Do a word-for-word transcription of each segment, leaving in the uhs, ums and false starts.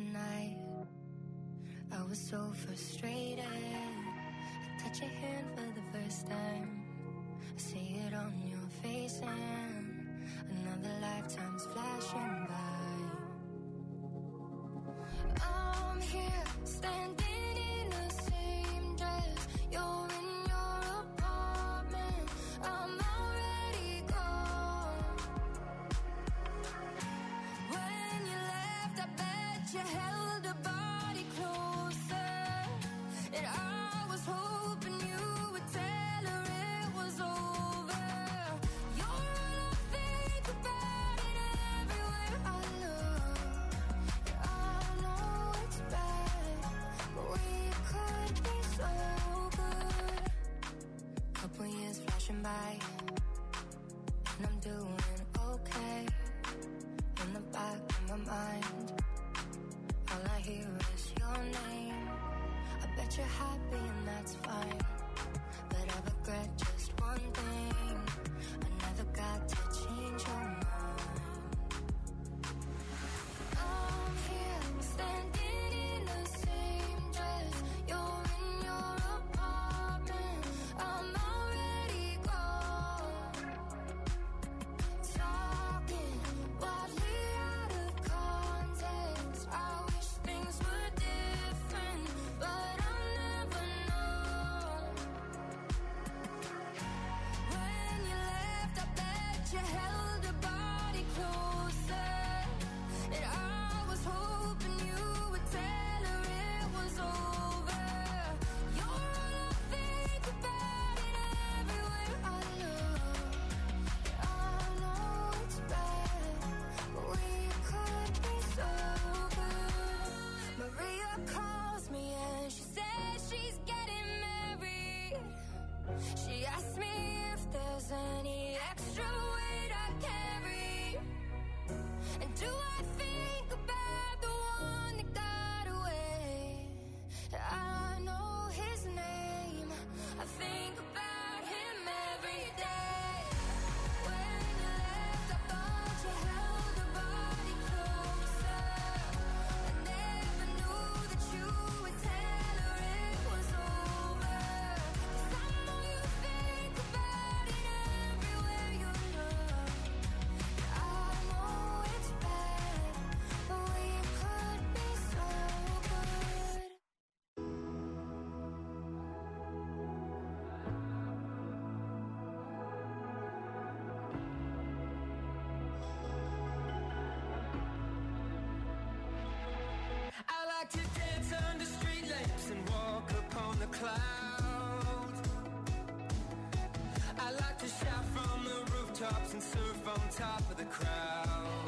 night. I was so frustrated. I touch your hand for the first time. I see it on your face and another lifetime's flashing by. I'm here standing in the same dress. You're in your apartment. I'm already gone. When you left, I bet you held a body closer, and I was hoping you would tell her it was over. You're all I think about it everywhere I look. I know it's bad, but we could be so good. Couple years flashing by, and I'm doing okay. In the back of my mind, all I hear is your name. I bet you're happy and that's fine, but I regret just one thing. I never got to change your mind. I'm here standing in the same dress. You're in your apartment. I'm already gone. Talking wildly out of context. I wish things were different, but I'll never know. When you left, I bet you held a body closer, and I was hoping you would tell her it was over. You're all I think about it everywhere I look. I know it's bad, but we could be so good. Maria calls me and she says she's getting married. She asked me if there's any extra weight I carry, and do I think about the one that got away? I know his name, I think about him every day. When you left, I thought you held a body closer. I never knew that you would tell her it was over. 'Cause I know you think about it everywhere you look. I know it's bad, but we could be so good. I like to dance under street lamps and walk upon the clouds. I like to shout from the rooftops and surf on top of the crowd.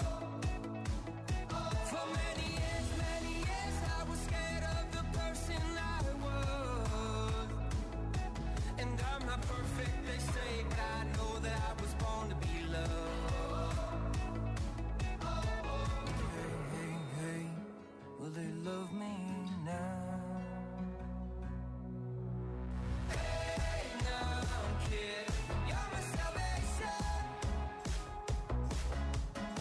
For many years, many years, I was scared of the person I was. And I'm not perfect, they say, but I know that I was born to be loved. Hey, hey, hey, will they love me now? Hey, now, kid, you're my salvation.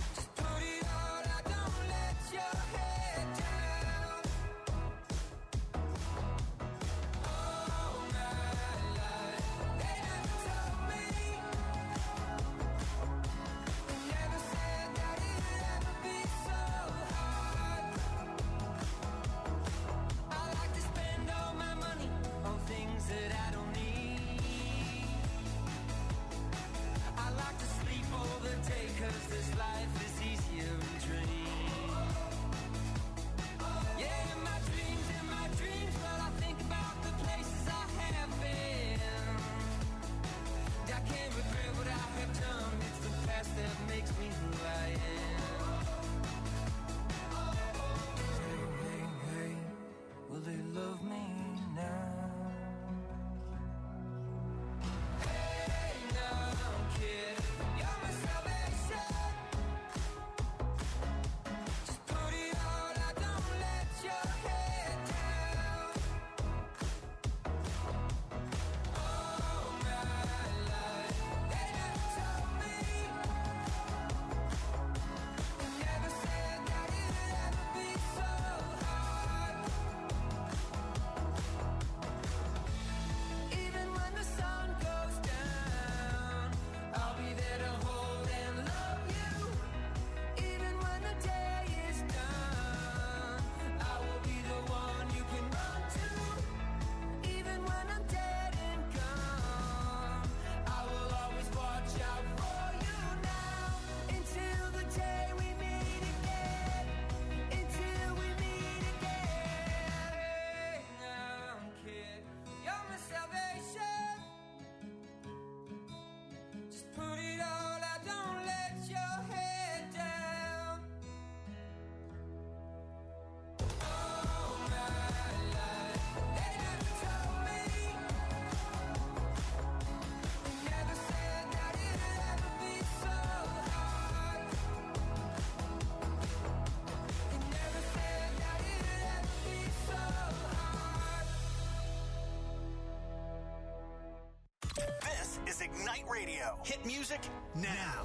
Radio. Hit music now.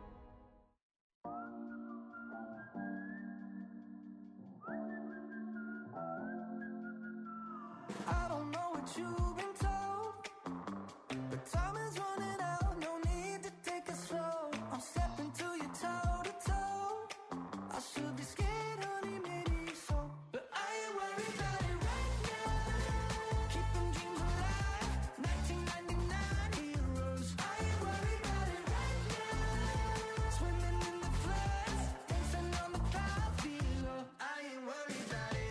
I don't know what you've been told, but time is running out, no need to take it slow. I'm stepping to you toe to toe. I should be scared, honey, maybe so, but I ain't worried about it right now. Keeping dreams alive, nineteen ninety-nine heroes. I ain't worried about it right now. Swimming in the floods, dancing on the clouds below. I ain't worried about it.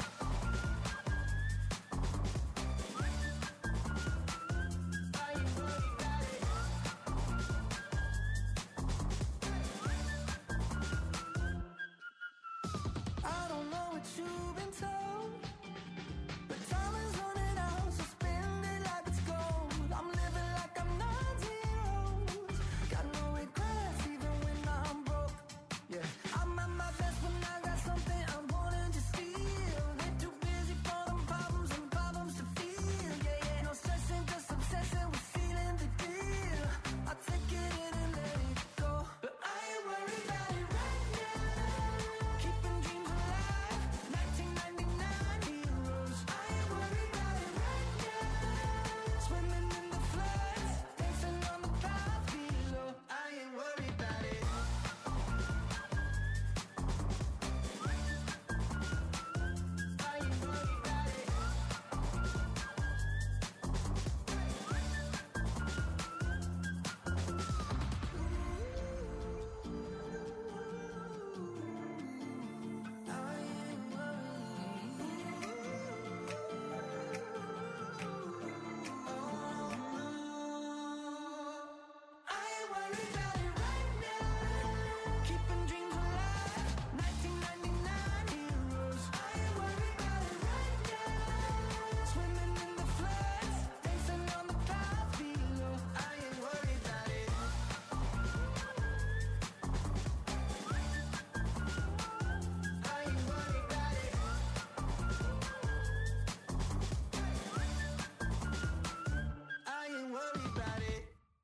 I don't know what you've been told, but time is running out, so spend it like it's gold. I'm living like I'm nine zeros. Got no regrets even when I'm broke. Yeah, I'm at my best when I got something I'm wanting to steal. They're too busy for them problems and problems to feel. Yeah, yeah, no stressing, just obsessing with sealing the deal. I take it in and let it go, but I ain't worried about it right now. Keeping dreams alive, nineteen ninety-nine heroes. I ain't worried about it right now. Swimming in the floods, dancing on the clouds below. I ain't worried about it. I ain't worried about it. I ain't worried about it right now. Keeping dreams alive, nineteen ninety-nine heroes. I ain't worried about it right now. Swimming in the floods, dancing on the clouds below. I ain't worried about it. I ain't worried about it. I ain't worried about it.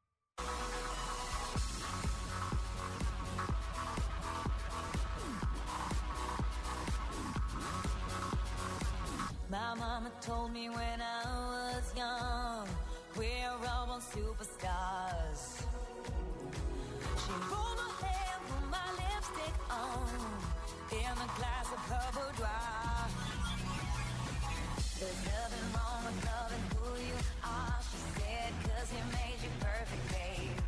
My mama told me when I was young, we're all born superstars. She rolled my hair, put my lipstick on, in a glass of her boudoir. There's nothing wrong with loving who you are, she said, 'cause he made you perfect, babe.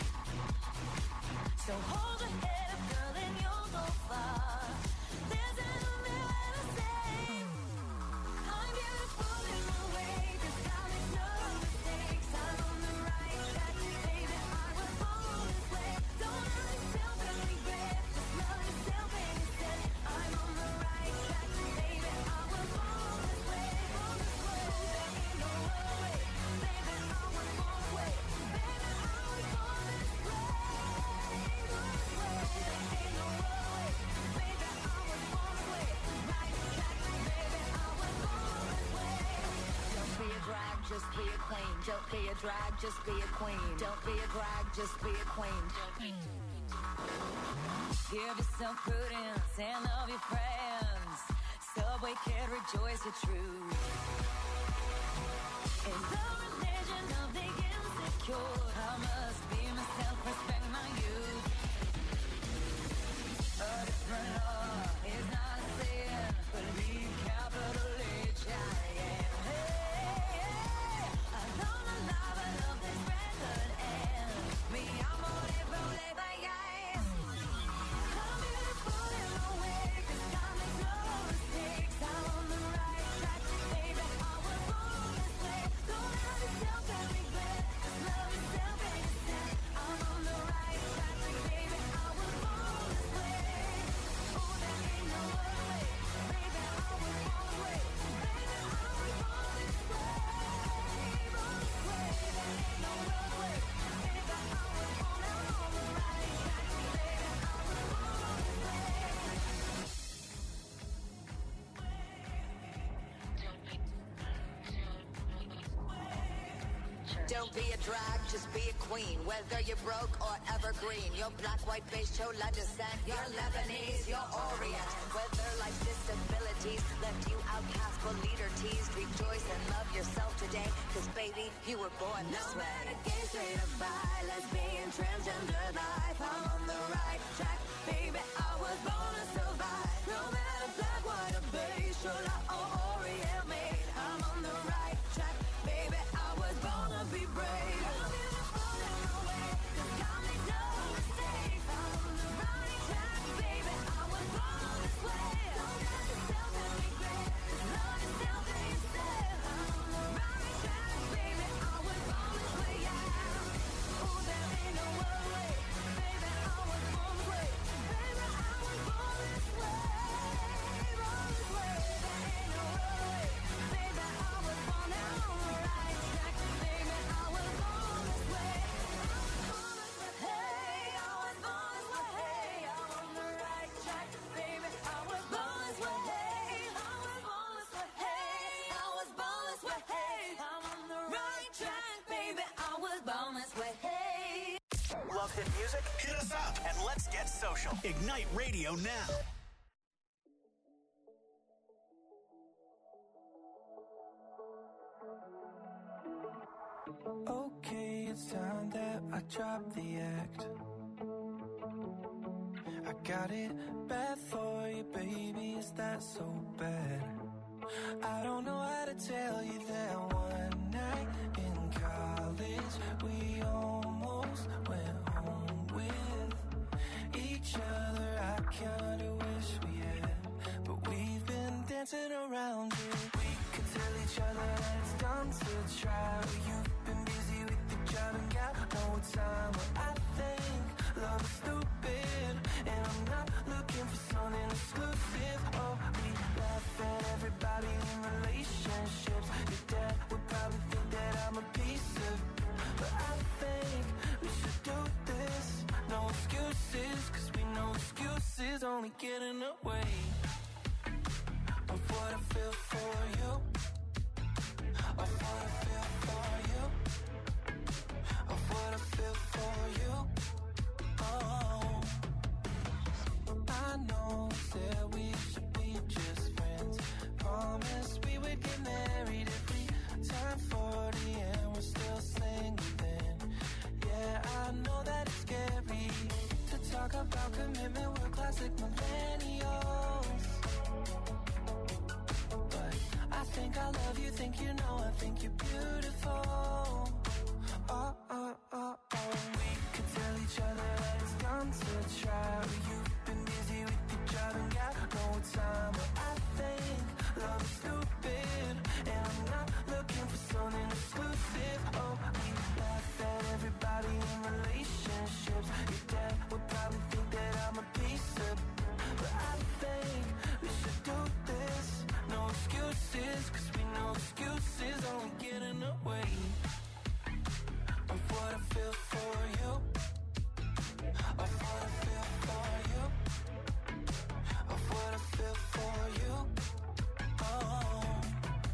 So hold your head up, girl, and you'll go far. There's an umbrella to say, I'm beautiful in my way, 'cause I make no mistakes. I'm on the right track, baby, I was born this way. Don't hurt yourself and regret, just love yourself instead. I'm on the right track, baby, I was born this way. Born this way. There ain't no other way, baby, I was born this way. Baby, I was born this way. Born this way. There ain't no other way, baby, I was born this way. Right track, baby, I was born this way. Don't be a drag, just be a queen. Don't be a drag, just be a queen. Don't be a drag, just be a queen. Give yourself prudence and love your friends. Subway kid, rejoice your truth. In the religion of the insecure, I must be myself, respect my youth. A different law is not a sin, believe capital H I am. Hey, hey, I don't allow I love this record and me amore problema, yes. I'm beautiful in my way, 'cause I make no mistakes. I'm on the right track, baby, I was born this way. Don't hurt yourself and regret, just love yourself instead. I'm on the right track, baby, I was born this way. Don't be a drag, just be a queen. Whether you're broke or evergreen, your black, white, beige, chola descent, you're Lebanese, you're Orient. Whether life's disabilities left you outcast but leader teased, rejoice and love yourself today, cause baby, you were born this No way. matter gay, straight or bi, lesbian, transgender life, I'm on the right track, baby, I was born to survive. No matter black, white or beige, chola or Orient made, I'm on the right track, baby, I was born to be brave. I'm beautiful in my way, cause God made no mistakes. I'm on the right track, baby, I was born this way. Don't ask yourself and regret, cause love yourself and yourself. I'm on the right track, baby, I was born this way, yeah. Oh, there ain't no other way, baby, I was born this way. Baby, I was born this way, born this way. There ain't no other way, baby, I was born now on the right track, baby, I was born this way. Hey, I was born this way, hey, I'm on the right track, baby, I was born this way, hey, I was born this way, hey, I was born this way, hey, I'm on the right track, baby, I was born this way, hey. Love hit music? Hit us up and let's get social. Ignite Radio now. Okay, it's time that I drop the act. I got it bad for you, baby, is that so bad? I don't know how to tell you that one night in college we almost went home with each other. I kinda wish we had, but we've been dancing around it. We could tell each other that it's dumb to try. You've been busy with the job and got no time. But I think love is stupid, and I'm not looking for something exclusive. Oh, we laugh at everybody in relationships. Your dad would probably think that I'm a piece of, but I think we should do this. No excuses, cause we know excuses only get in the way of what I feel for you, of what I feel for you, of what I feel for you. Oh, I know that we should be just friends. Promised we would get married if we turned forty and we're still single then. Yeah, I know that it's scary to talk about commitment, we're classic millennials. But I think I love you, think you know, I think you're beautiful. Oh, oh, oh, oh. We could tell each other that it's dumb to try. You've been busy with your job and got no time. But I think love is stupid, and I'm not looking for something exclusive. Oh, we laugh at everybody in relationships. Your dad would probably think that I'm a piece of, but I think we should do this. No excuses, cause we know excuses only get in the way of what I feel for you, of what I feel for you, of what I feel for you. Oh,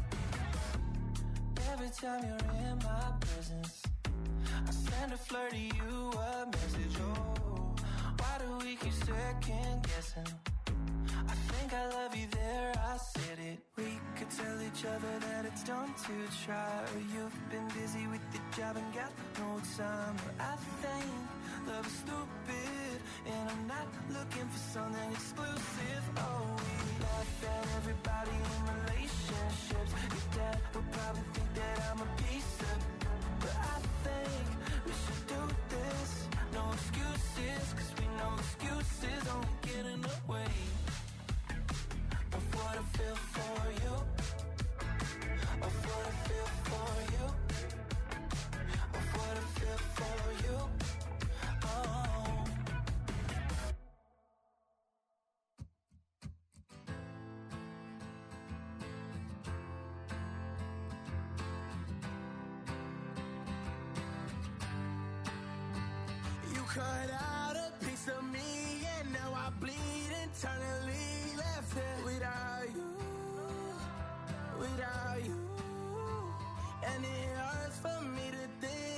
every time you're in my presence, I send a flirt to you a message. Oh, why do we keep second guessing? I think I love you there, I said it. We could tell each other that it's dumb to try. You've been busy with the job and got no time. But I think love is stupid, and I'm not looking for something exclusive. Oh, we laugh at everybody in relationships. Your dad would probably think that I'm a piece of, but I think we should do this. No excuses, cause we know excuses only get in the way of what I feel for you, of what I feel for you, of what I feel for you. Oh, you cut out a piece of me, and now I bleed internally. Left it without you, without you, and it hurts for me to think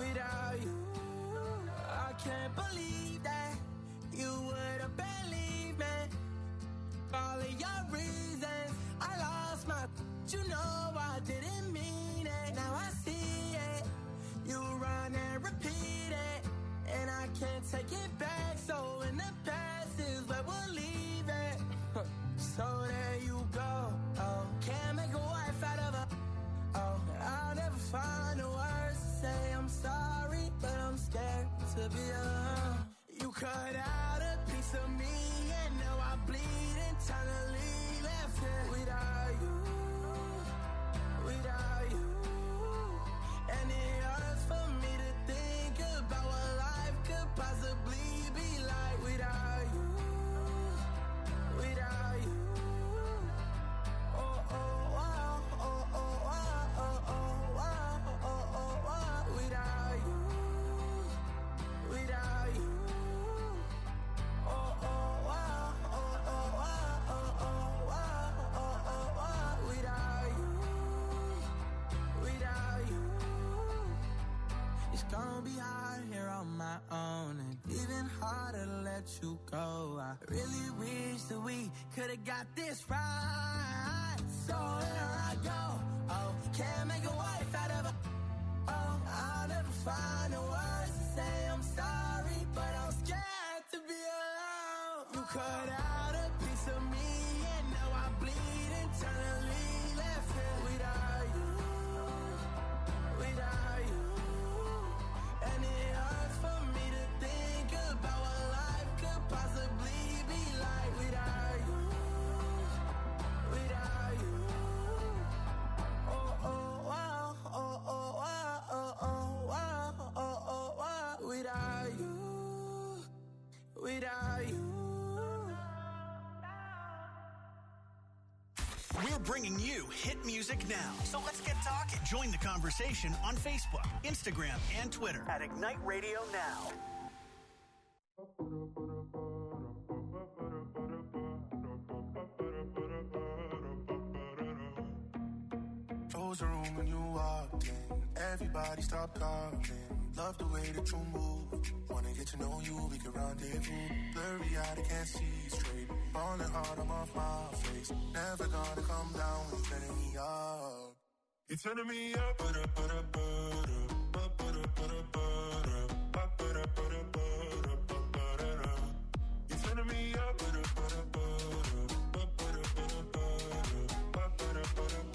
without you. I can't believe that you would have believed me. All of your reasons, I lost my. You know I didn't mean it. Now I see it. You run and repeat it, and I can't take it back. So in the past is where we'll leave it. So there you go. Oh, can't make a wife out of a. Oh, I'll never find the words to say I'm sorry, but I'm scared to be alone. You cut out a piece of me, and now I bleed internally. Left here without you, without you. And it hurts for me to think about what life could possibly be like without you, without you. Oh, oh, wow, oh, oh, wow, oh, oh, wow, oh, oh, wow, without you, without you. Oh, oh, wow, oh, oh, wow, oh, oh, wow, oh, oh, wow, without you, without you. It's gonna be hard here on my own, and even harder to let you go. I really wish that we could've got this right. So here I go. Oh, can't make a wife out of a. Oh, I'll never find the words to say I'm sorry, but I'm scared to be alone. You cut out a piece of me, and now I bleed internally. Left here without you, without you. And it hurts for me to think about what life could possibly be like without you, without you. Oh, oh, wow, oh, oh, wow, oh, oh, wow, oh, oh, wow, without you, without you. We're bringing you hit music now. So let's get talking. Join the conversation on Facebook, Instagram, and Twitter at Ignite Radio Now. Close the room when you walked in. Everybody stop talking. Love the way that you move. Wanna get to know you, we can rendezvous. Blurry eyed, I can't see straight. Falling hard, I'm off my face. Never gonna come down when you're turning me up. You're turning me up, but up, but up, but up, but up, but up, but up, but up, but up, but up. You're turning me up, but up, but up, but up, but up, but up, but up, but up.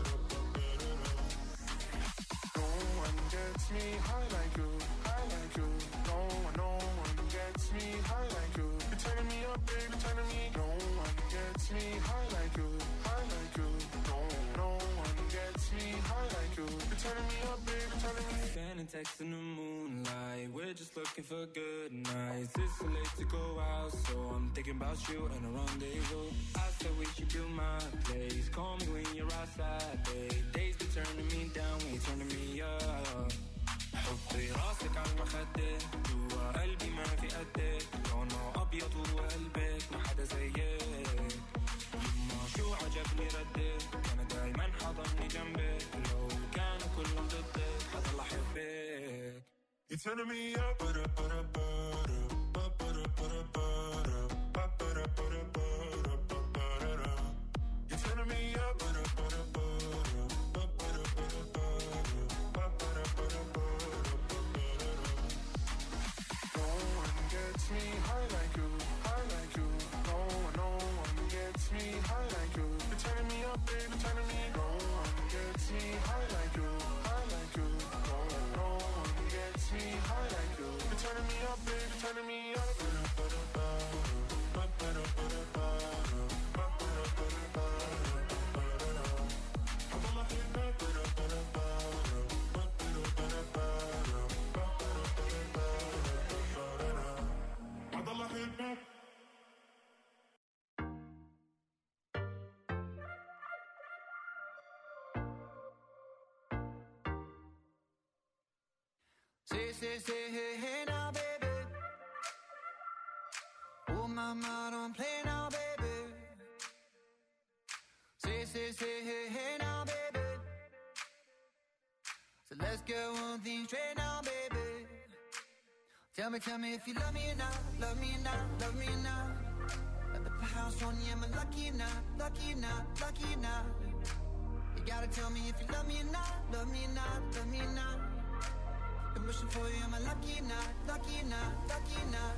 No one gets me high like you, high like you. No one, no one gets me high like you. You're turning me up, baby, turning me. No one gets me high like you, high like you. No, no one gets me high like you. You're turning me up, baby, turning me. Standing text in the moonlight, we're just looking for good nights. It's too late to go out, so I'm thinking about you and a rendezvous. I said we should do my place. Call me when you're outside, babe. Days be turning me down, when you turning me up. حطي راسك على المخدة جوا قلبي ما في قدك لونه أبيض وقلبك ما حدا زيك يما شو عجبني ردك أنا دايما حضني جنبك لو كانوا كلهم ضدك حضل أحبك. You're turning me up, but up, but up, but up, but up, but up, but up, but up, but up, but up, but up. You're turning me up, but up, but up, but up, but up, but up, but up, but up, but up. No one gets me high like you, high like you. No one, no one gets me high like you. You're turning me up, baby, turning me. No one gets me high like you, high like you. No one, no one gets me high like you. You're turning me up, baby, turning me up. Say, say, say, hey, hey now, baby. Oh, mama, don't play now, baby. Say, say, say, hey, hey now, baby. So let's get one thing straight now, baby. Tell me, tell me if you love me or not, love me or not, love me or not. At the house on you, am I lucky or not, lucky or not, lucky or not? You gotta tell me if you love me or not, love me or not, love me or not. I'm wishing for you, am I lucky or not, lucky or not, lucky or not?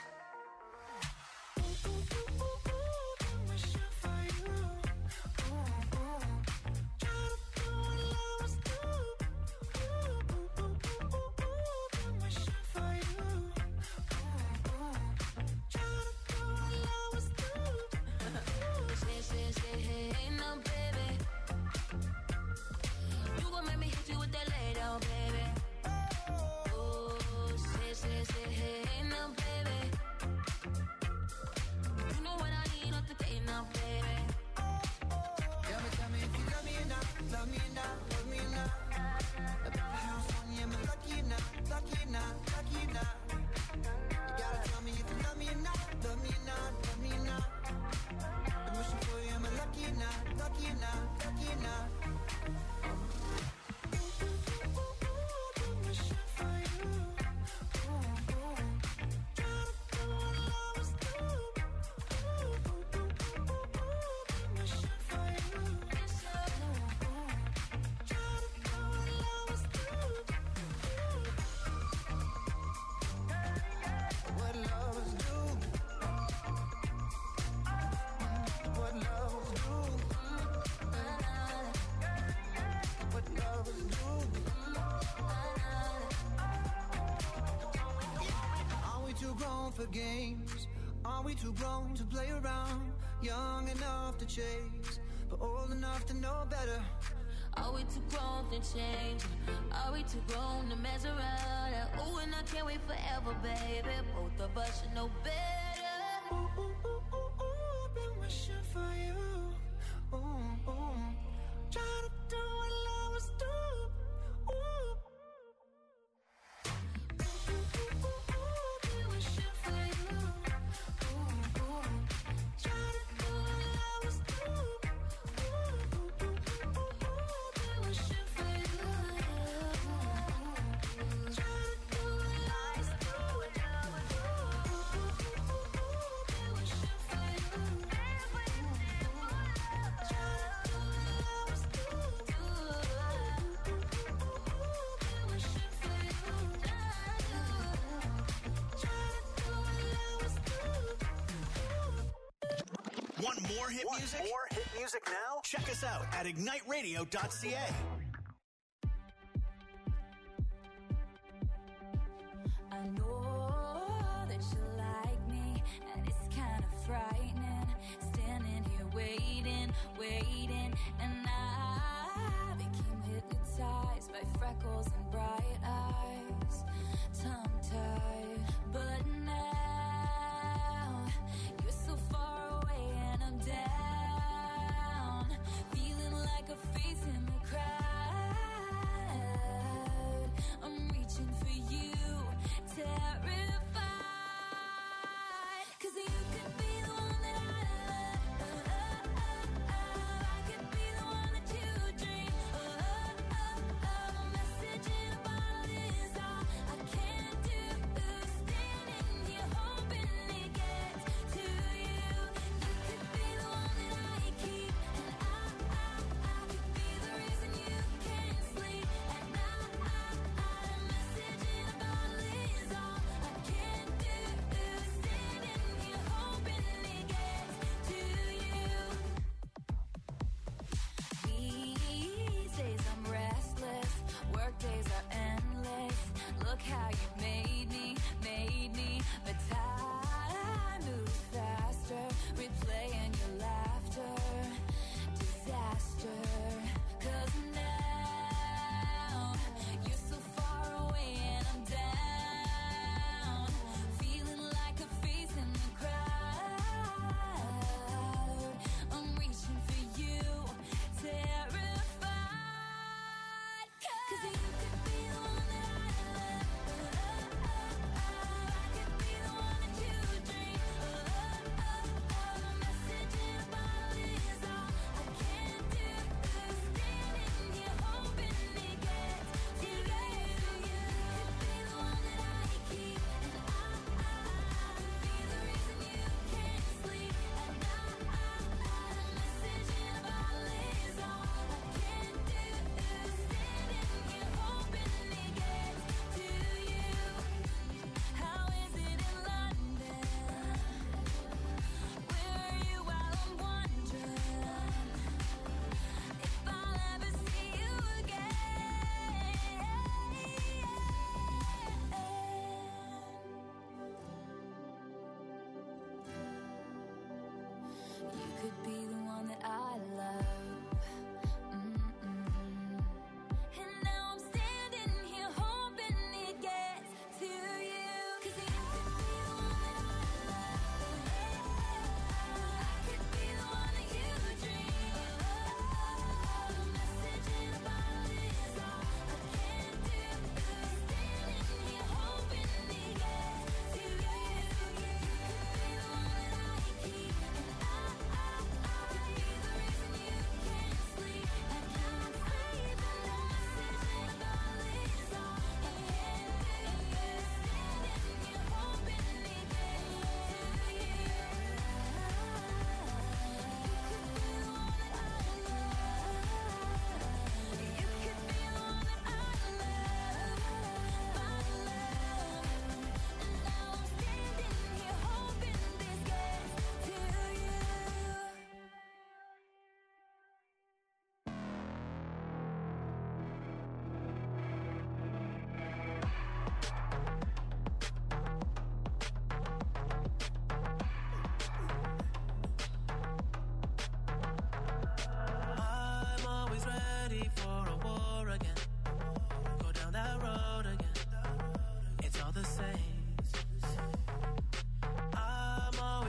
For games, are we too grown to play around? Young enough to chase, but old enough to know better. Are we too grown to change? Are we too grown to mess around? Ooh, and I can't wait forever, baby. Both of us should know better. Ooh, ooh, ooh, ooh, ooh, been wishing for you. Ooh, ooh, trying to do what lovers do. Ooh. Want more hit Want music? more hit music now? Check us out at ignite radio dot c a. I know that you like me, and it's kind of frightening. Standing here waiting, waiting, and I became hypnotized by freckles and bright eyes, tongue-tied. But now you're so far away and I'm down, feeling like a face in the crowd. I'm reaching for you, terrified, 'cause you could be the one that I love. I could be the one that you dream. A message in a bottle is all I can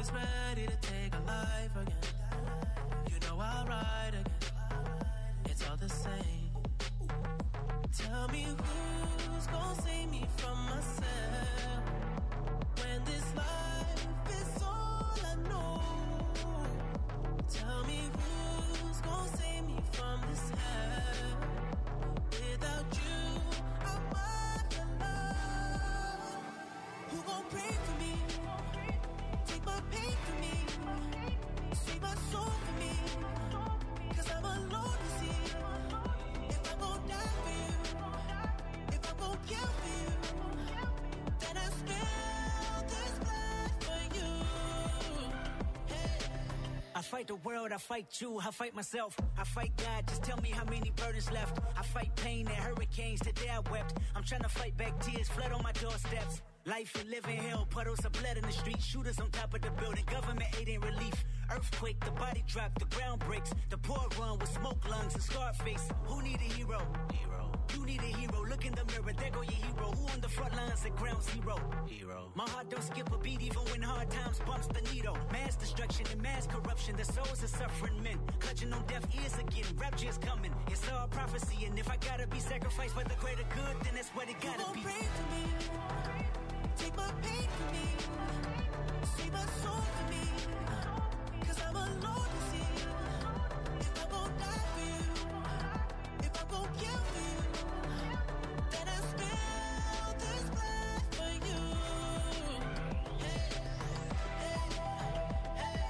heart's ready to take a life again. You know I'll ride again. It's all the same. Tell me who's gonna save me from myself when this life is all I know. Tell me who's gonna save me from this hell. Without you, I'm alone. Who gon' pray for me? Take my pain for me. Save my soul for me. Cause I'm alone to see. If I'm gon' die for you, if I'm gon' kill for you, then I spill this blood for you. I fight the world, I fight you, I fight myself, I fight God, just tell me how many burdens left. I fight pain and hurricanes, today I wept. I'm trying to fight back tears, flood on my doorsteps. Life and living hell, puddles of blood in the street, shooters on top of the building, government aid ain't relief. Earthquake, the body drop, the ground breaks. The poor run with smoke lungs and scar face. Who need a hero? Hero. You need a hero, look in the mirror, there go your hero. Who on the front lines at ground zero? Hero. My heart don't skip a beat even when hard times bumps the needle. Mass destruction and mass corruption, the souls of suffering men. Clutching on deaf ears again, rapture's coming. It's all prophecy, and if I gotta be sacrificed for the greater good, then that's what it gotta be. Pray for me, take my pain for me, save my soul for me. Cause I'm alone to see. If I'm gon' die for you, if I'm gon' kill for you, then I spill this blood for you. Hey, hey, hey.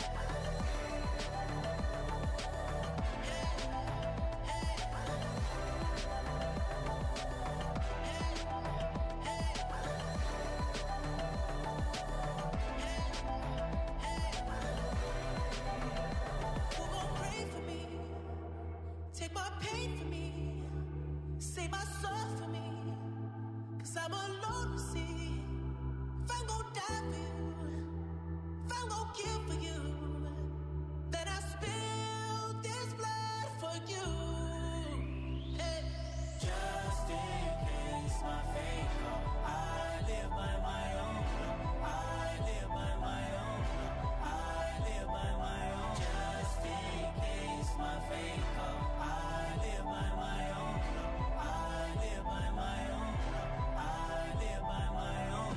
Who gon' pray for me? Take my pain for me, save my soul for me. Cause I'm alone to see. If I'm gon' die for you, if I'm gon' kill for you, then I spill this blood for you. Hey. Just in case my fate come, I live by my own. I live by my own. I live by my own. Just in case my fate come, I live by my own. I live by my own. I live by my own.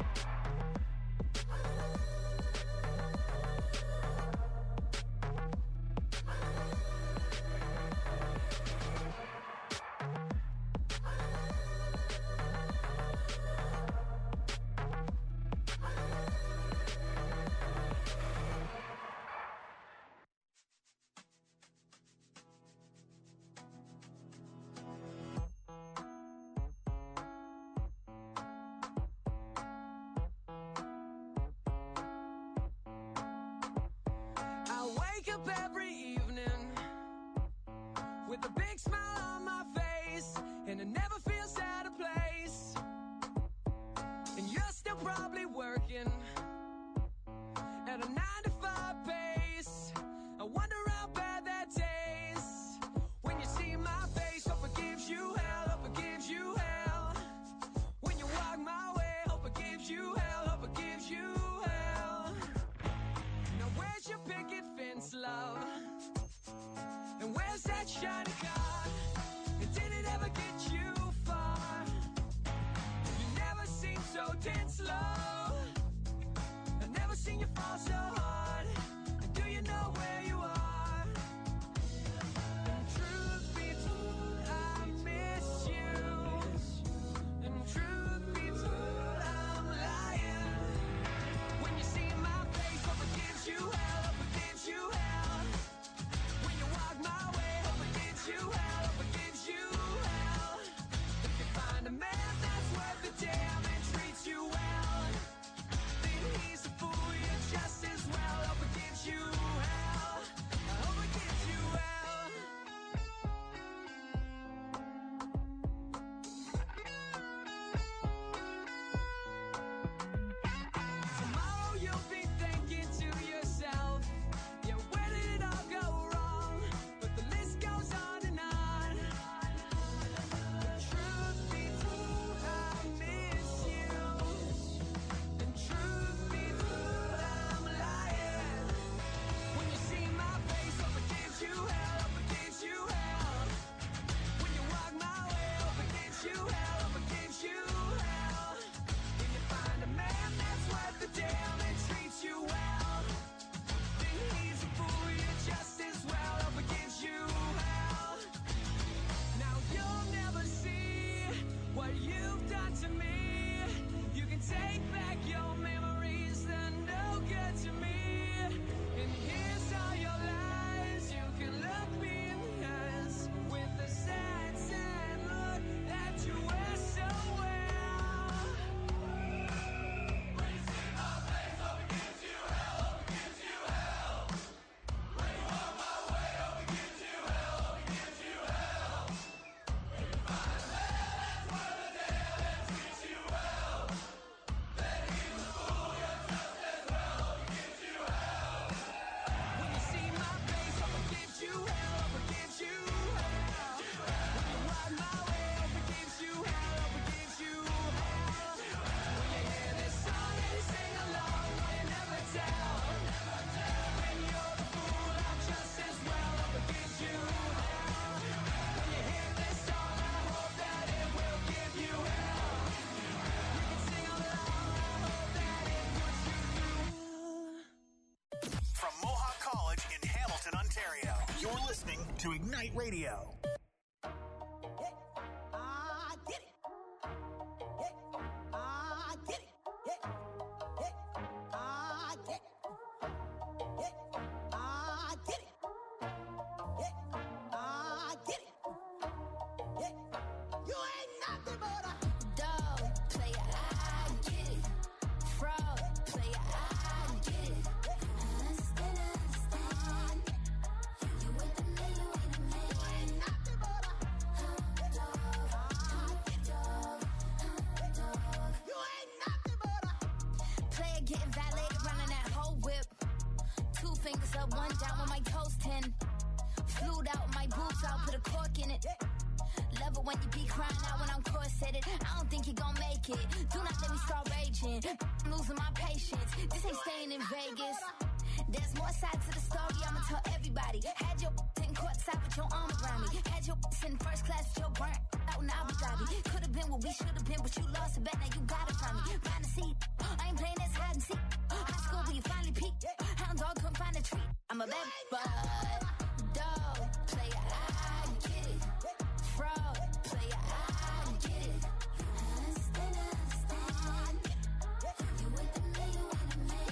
I wake up every evening with a big smile on my face, and it never feels out of place. And you're still probably working at a nine to five pace. I wonder how bad that tastes when you see my face. Hope it gives you hell, hope it gives you hell. When you walk my way, hope it gives you hell, hope it gives you hell. Now where's your picket fence, love? And where's that shiny car? And did it ever get you far? You never seem so dead slow. I've never seen you fall so hard. And do you know where you are? And truth be told, I miss you. And truth be told, I'm lying. When you see my face, hope it gives you hell, hope it gives you hell. When you walk my way, hope it gives you hell, hope it gives you hell. If you find a man that's worth the damn and treats you well, then he's a fool, you're just as well. to Ignite Radio. I get it. Yeah, I get it. Yeah, yeah, I get it. Yeah, I get it. Yeah, I get it. Yeah, you ain't nothing but a Dog player, I get it. Fraud player, I get it. Understand, understand. You with the me, you with the me. you ain't nothing but a you ain't nothing but a Player getting violated, running that whole whip. Two fingers up, one down with my toes ten. Flued out, my boobs out, put a cork in it. Love it when you be crying out when I'm corseted. I don't think you gon' make it. Do not let me start raging. I'm losing my patience. This ain't staying in Vegas. There's more sides to the story, I'ma tell everybody. Had your in courtside with your arm around me. Had your in first class with your burnt out in Abu Dhabi. Could've been what we should've been, but you lost a bet, now you gotta find me. Find a seat, I ain't playing this hide and seek. High school where you finally peaked. Hound dog couldn't find a treat. I'm a bad bud. Dog player, I get it. Fraud player, I get it. Understand, understand. You with the me, you with the me.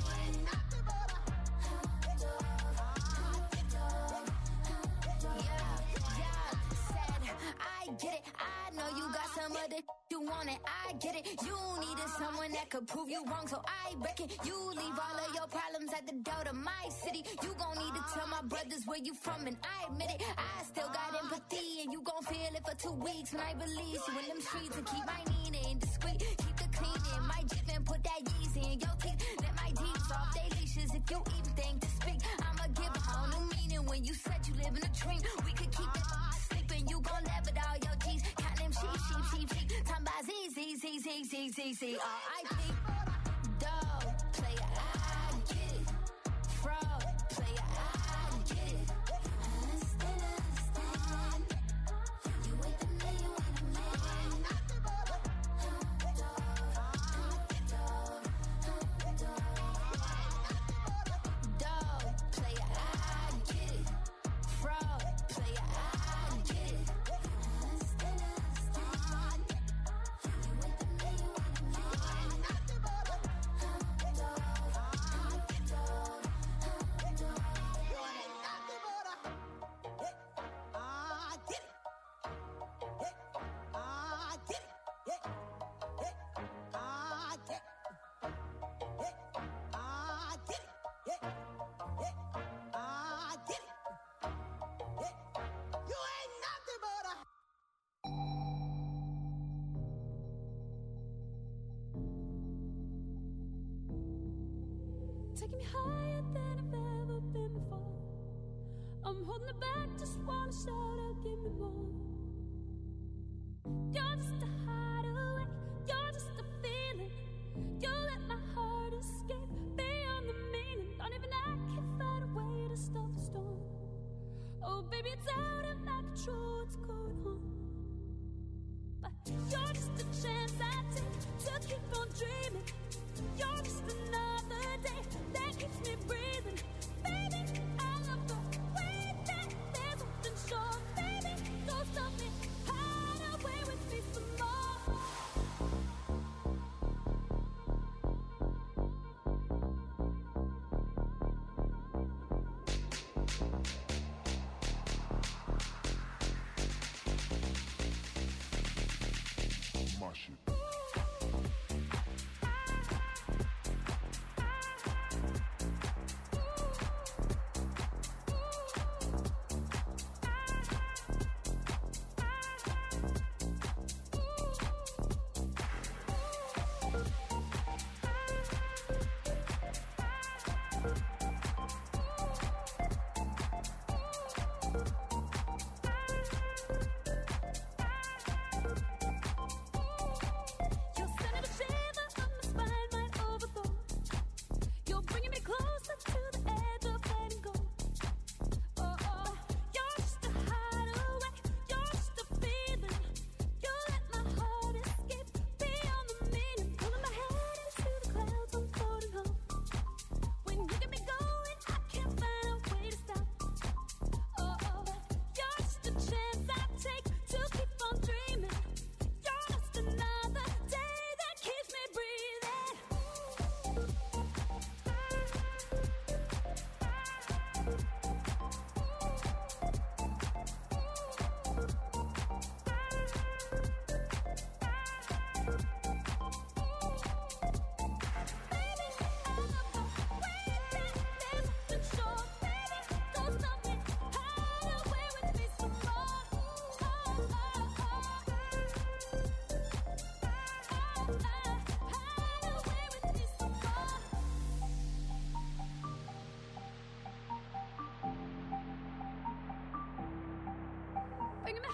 Yeah, yeah, said, I get it. I know you got some other you want it. I get it. You needed someone that could prove you wrong, so I reckon you leave all of your problems at the door to my city. You gon' need to tell my brothers where you from, and I admit it. I still got empathy, and you gon' feel it for two weeks when I release you in them streets and keep my Nina discreet. Keep the cleaning, my Jeep and put that Yeezy in your teeth. Let my deeds off they leashes if you even think to speak. I'ma give a whole new meaning when you said you live in a dream. We could keep that sleeping, you gon' laugh at all your G's. Count them sheep, sheep, sheep, sheep. Time by Z, Z, Z, Z, Z, Z, Z, R I P. Dog player, I get it. Fraud player, I get it. Understand, understand. You with the me, you with the me. Dog player, I get it. Fraud player, I get it. Understand, understand. You with the me, you with the me. I get it. Yeah, I get it. Yeah, yeah, I get it. Yeah, I get it. Yeah, yeah, I get it. Yeah, you ain't nothing but a Taking me higher than I've ever been before. I'm holding it back, just wanna shout out, give me more. You're just a hideaway, you're just a feeling. You let my heart escape beyond the meaning. Don't even I can find a way to stop the storm. Oh baby, it's out of my control, what's going on? But you're just a chance I take to keep on dreaming. You're just another day that keeps me breathing. Baby, I love the way that there's something sure. Baby, don't stop me, hide away with me some more.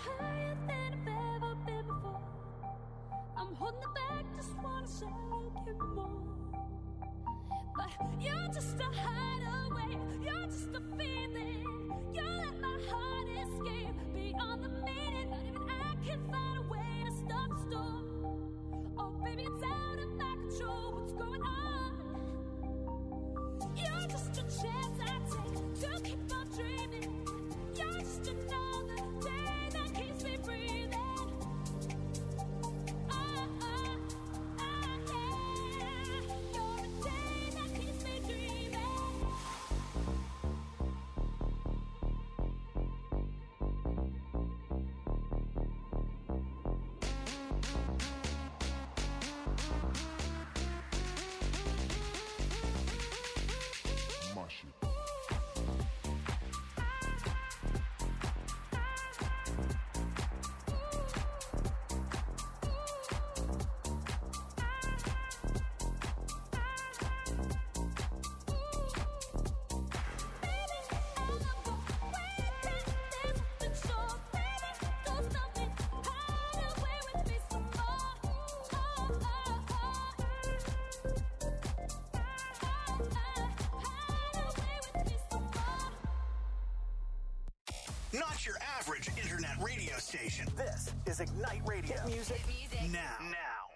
higher than I've ever been before. I'm holding it back, just wanna say you more. But you're just a hideaway, you're just a feeling. You let my heart escape beyond the meaning. Not even I can find a way to stop the storm. Oh baby, it's out of my control, what's going on? You're just a chance I take to keep on dreaming. You're just another day that keeps me breathing. Oh, oh, oh, yeah. You're a day that keeps me dreaming. Not your average internet radio station. This is Ignite Radio. Hit music, music. now. Now.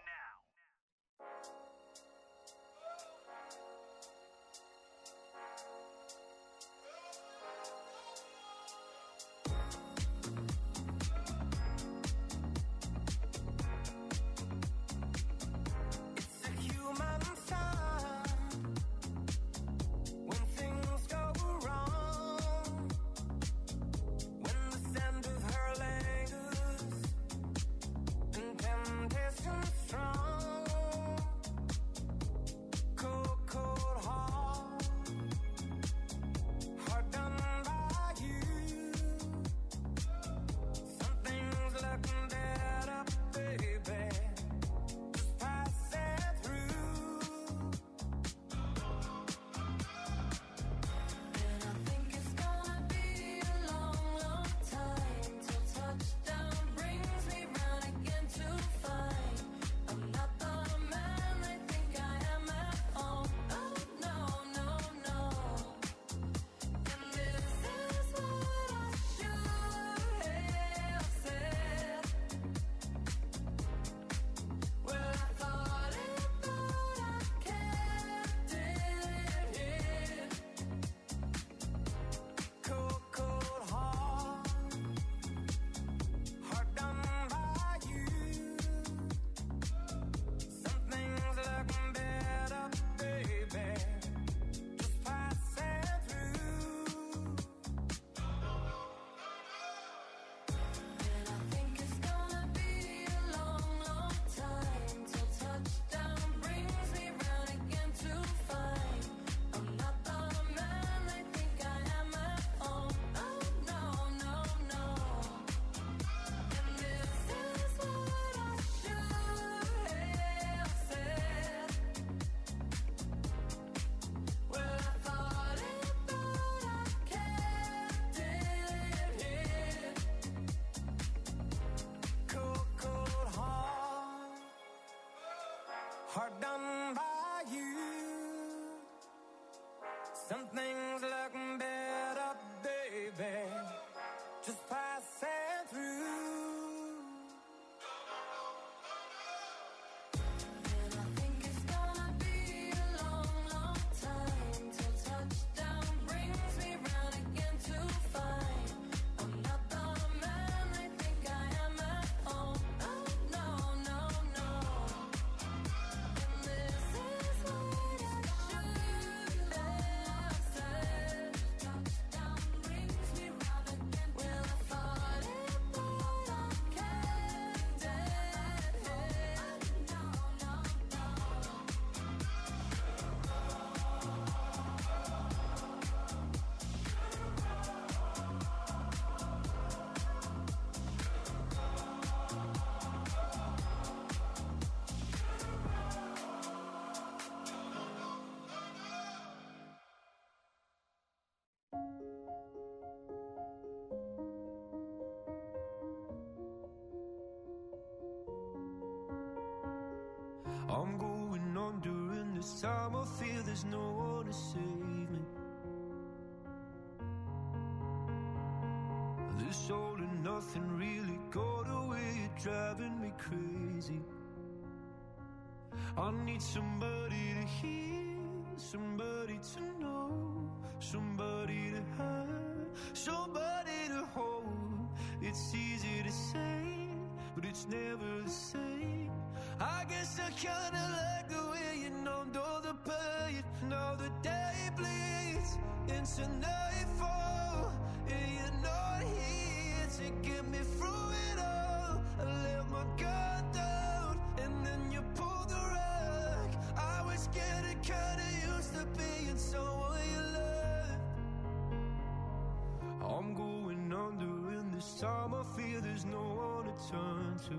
Hard done by you. Some things look better, baby, just passing through. And I think it's gonna be a long, long time till touchdown brings me round again to find I'm not the man they think I am at home. Oh, no, no, no. And this time I feel there's no one to save me. This all and nothing really got away, you're driving me crazy. I need somebody to hear, somebody to know, somebody to have, somebody to hold. It's easy to say, but it's never the same. I guess I kinda like the way you numbed all the pain. Now the day bleeds into nightfall, and you're not here to get me through it all. I let my guard down, and then you pulled the rug. I was getting kinda used to being someone you loved. I'm going under, and this time I feel there's no one to turn to.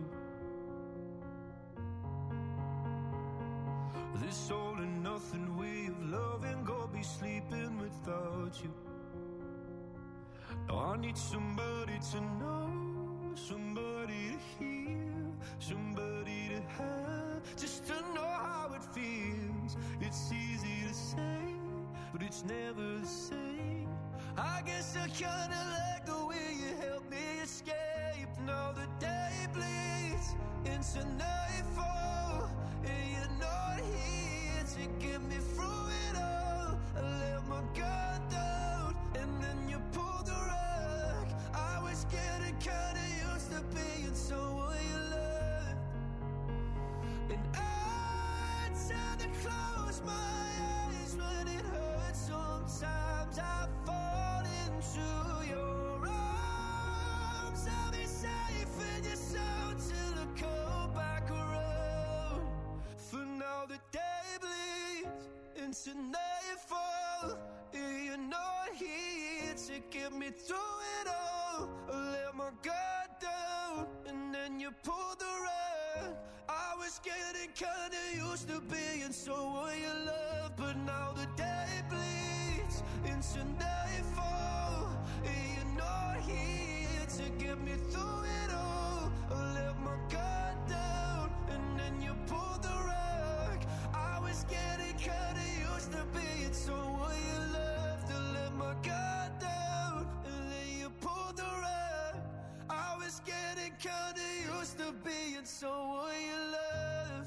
This all and nothing way of loving, go be sleeping without you. Now I need somebody to know, somebody to hear, somebody to have, just to know how it feels. It's easy to say, but it's never the same. I guess I kinda like the way you help me escape. Now the day bleeds into nightfall, and you're not here to get me through it all. I let my guard down, and then you pulled the rug. I was getting kinda used to being someone you loved. And I tend to close my eyes when it hurts. Sometimes I fall into your arms. I'll be safe in your sound till I come back around. For now the day bleeds into nightfall, and you're not here to get me through it all. I let my guard down, and then you pulled the rug. I was getting kinda used to being someone you love, but now the day bleeds into nightfall, and you're not here to get me through it all. I let my guard down, and then you pulled the rug. I was getting kinda used to being someone you loved. I let my guard down, and then you pulled the rug. I was getting kinda used to being someone you loved.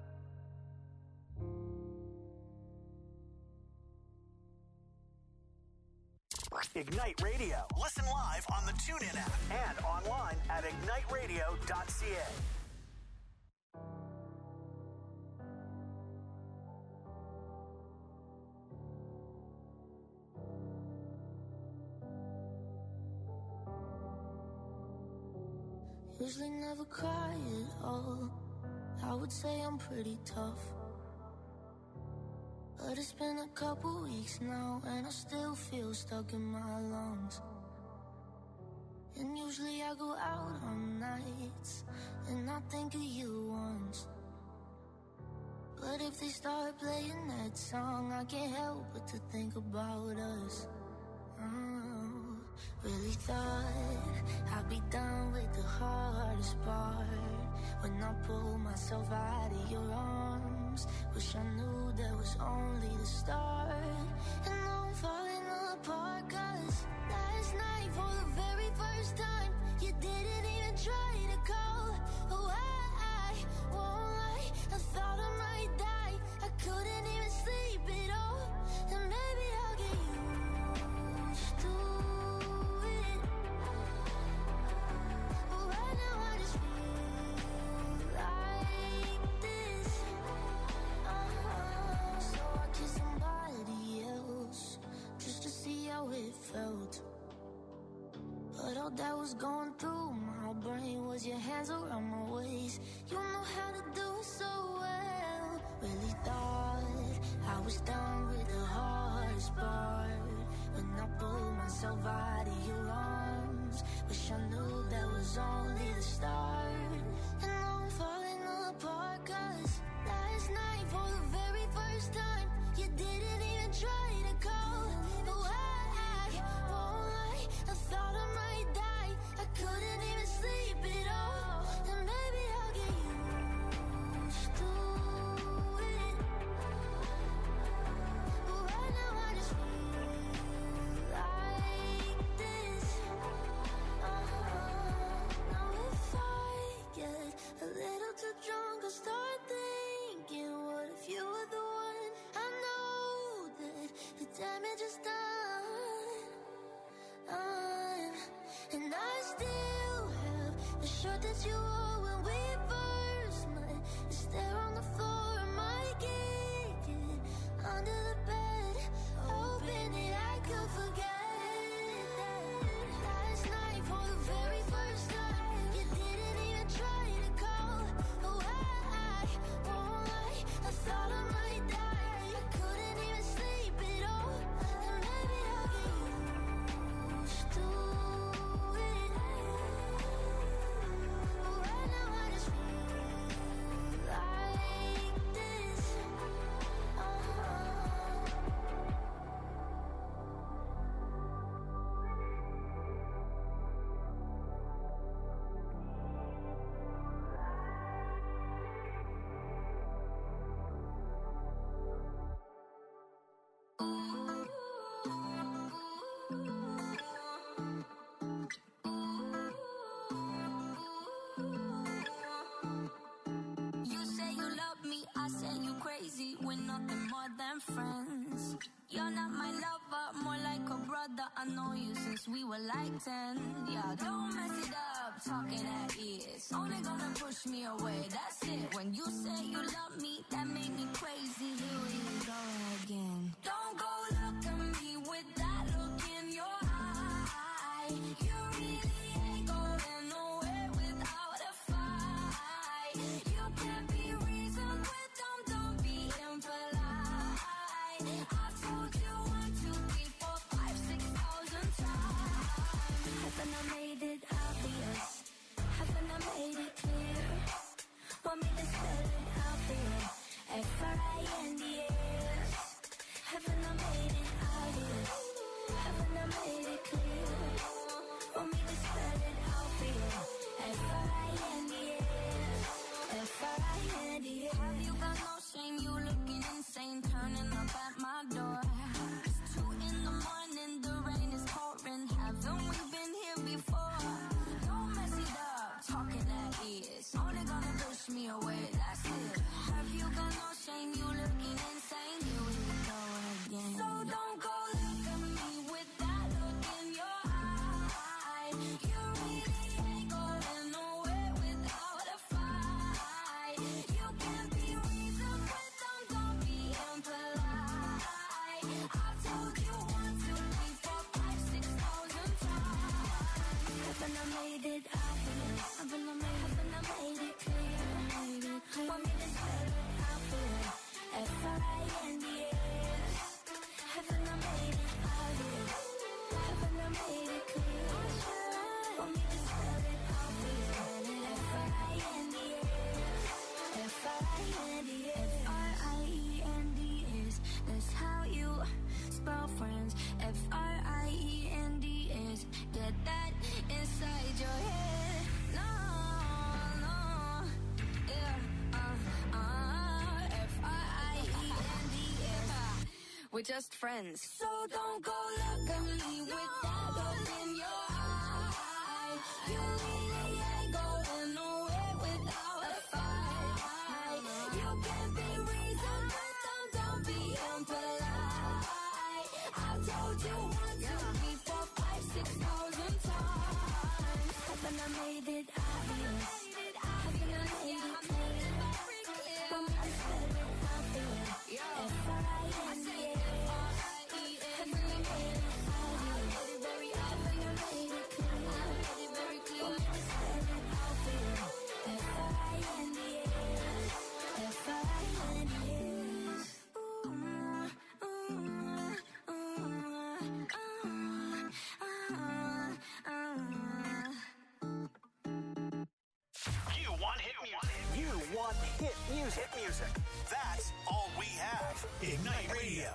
Ignite Radio. Listen live on the TuneIn app and online at ignite radio dot c a. Usually never cry at all. I would say I'm pretty tough, but it's been a couple weeks now, and I still feel stuck in my lungs. And usually I go out on nights, and I think of you once. But if they start playing that song, I can't help but to think about us. Oh, really thought I'd be done with the hardest part. When I pull myself out of your arms, wish I knew that was only the start. And now I'm falling apart, cause last night for the very first time, you didn't even try to call. Oh, I, I won't lie, I thought I might die. I couldn't even sleep at all. And maybe I'll get used to it, but right now I just feel like this. Uh-huh. So I kissed somebody else just to see how it felt. But all that was going through my brain was your hands around my waist. You know how to do it so well. Really thought I was done with the hardest part. When I pulled myself out of your arms, wish I knew that was only the start. And now I'm falling apart, cause last night for the very first time, you didn't even try to call. Oh, I, I won't lie, I thought I might die. I couldn't even sleep at all. And maybe I'll get used to it, shirt that you wore when we first met is there on the floor of my kitchen, under the bed, hoping that I could forget that last night for the very first time you didn't even try to call. Oh, I, I won't lie, I thought I might die. I couldn't even sleep at all, and maybe I'll get used to it. But right now I just feel like this. Uh-huh. You say you love me, I say you crazy. We're nothing more than friends. You're not my lover, more like a brother. I know you since we were like ten. Yeah, don't mess it up, talking at ears. Only gonna push me away, that's it. When you say you love me, that made me crazy. Here we go again. Don't go look at me with that look in your eye. You really ain't going nowhere without a fight. You can't be reasoned with them, don't be impolite. I've told you one, two, three, four, five, six thousand times. Haven't I made it obvious? Haven't I made it clear? Want me to spell it out for you? F R I N D S. Haven't I made it obvious? Haven't I made it clear? Want me to spell it out for you? F R I N D S. F R I N D S. Have you got no shame? You looking insane, turning up at my door. It's two in the morning, the rain is pouring. Haven't we been here before? Don't mess it up, talking at ears. Only gonna push me away, that's it. Have you got no shame? You looking insane. Here we go again. So don't go look at me with that look in your eye. You really ain't going nowhere without a fight. You can't be reasoned with them, don't be impolite. I've told you one, two, three, four, five, six thousand times. Haven't I made it obvious? Haven't I made, haven't I made it clear? Made it clear. Want me to spell it out for you? F R I N D S. Haven't I made it obvious? Haven't I made it clear? Want me to spell it out for you? F R I N D S. F R I N D S. F R I E N D S. That's how you spell friends. F R I E N D S. Get that inside your head. No, no, yeah, uh, uh, F R I E N D S. We're just friends. So don't go look at me with that look in your eye. You really ain't going nowhere without a fight. You can't be reasoned with them, don't be impolite. I've told you one, two, three, four, five, six thousand times. Haven't I made it obvious? Haven't I made it clear? Want me to spell it out for you? F R I N D S. Haven't I made it obvious? Haven't I made it clear? Want me to spell it out for you? F R I N D S. F R I N D S. Ooh, ooh, ooh, uh, uh, uh. You want hit music. You want hit music. Hit music. That's all we have. Ignite Radio.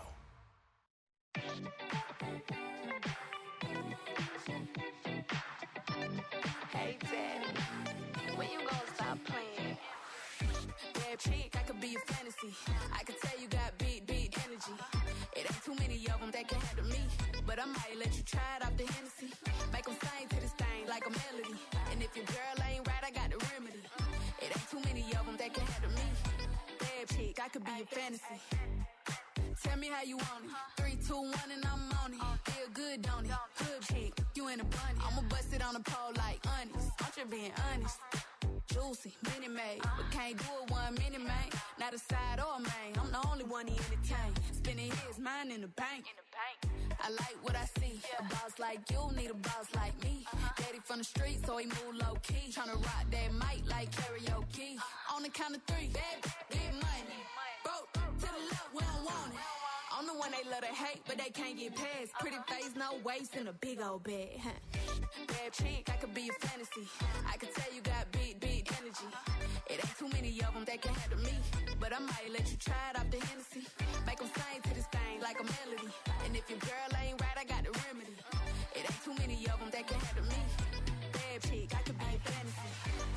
Hey, Daddy, when you gonna stop playing? Bad chick, I could be a fantasy. I could tell you got big, big energy. It ain't too many of them that can handle me. But I might let you try it off the Hennessy. Make them sing to this thing like a melody. And if your girl ain't right, I got the remedy. It ain't too many of them that can handle me. Bad chick, I could be a fantasy. Tell me how you want it. Three two, one, and I'm on it. Feel good, don't it? Hood chick, you in a bunny. I'ma bust it on the pole like honest. I'm just being honest. Juicy, mini made, but can't do it one minute, man. Not a side or a main. I'm the only one he entertain. Spending his mind in the bank. I like what I see. A boss like you need a boss like me. Daddy from the street, so he move low key. Tryna rock that mic like karaoke. On the count of three, bad, get money. Broke to the left, we don't want it. I'm the one they love to hate, but they can't get past. Pretty face, no waist, and a big old bag. Bad chick, I could be a fantasy. I could tell you got big, big energy. It ain't too many of them that can handle me. But I might let you try it off the Hennessy. Make them sing to this thing like a melody. And if your girl ain't right, I got the remedy. It ain't too many of them that can handle me. Bad chick, I could be a fantasy.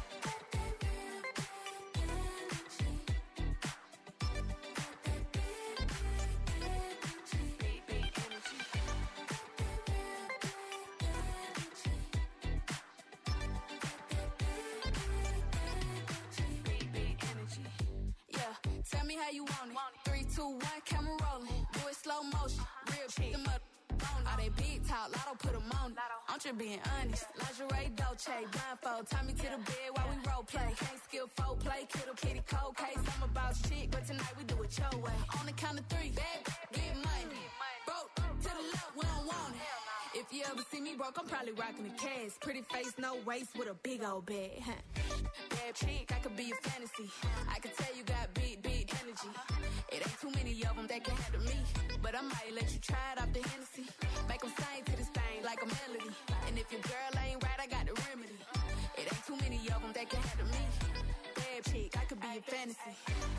Tell me how you want it. Three, two, one, camera rolling. Do it slow motion. Real shit. Them up on all they big talk. Lotto put them on it. I'm just being honest. Lingerie, Dolce, blindfold. Tie me to the bed while we role play. Can't skill folk play. Kiddo, kitty, cold case. I'm about shit, but tonight we do it your way. On the count of three, bad, get money. Broke to the left, we don't want it. If you ever see me broke, I'm probably rocking a cast. Pretty face, no waist, with a big old bag. Bad chick, I could be a fantasy. I could tell you got big, big energy. It ain't too many of them that can handle me. But I might let you try it off the Hennessy. Make them sing to this thing like a melody. And if your girl ain't right, I got the remedy. It ain't too many of them that can handle me. Bad chick, I could be a fantasy.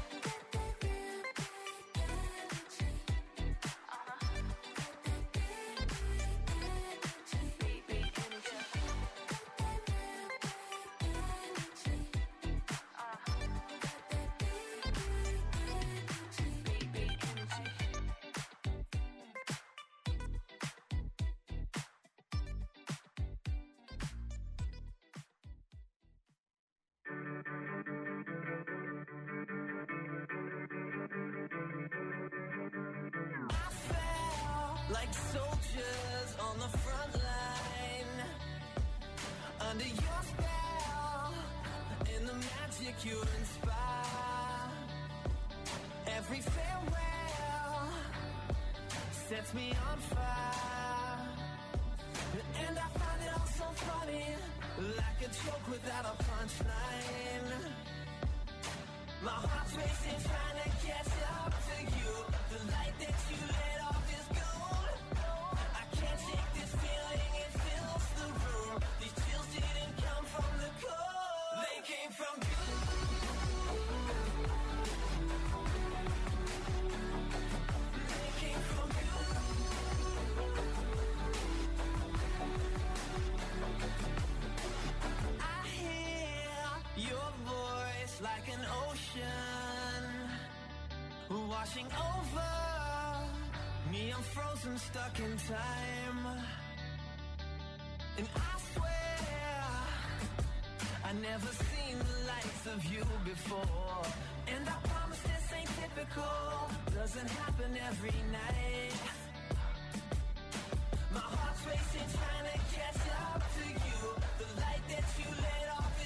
Like soldiers on the front line, under your spell, in the magic you inspire. Every farewell sets me on fire, and I find it all so funny, like a joke without a punchline. My heart's racing, trying to catch up to you. The light that you let off is gold. I can't shake this feeling, it fills the room. These chills didn't come from the cold, they came from you. They came from you. I hear your voice like an ocean washing over me. I'm frozen, stuck in time, and I swear I never seen the likes of you before. And I promise this ain't typical, doesn't happen every night. My heart's racing, trying to catch up to you. The light that you let off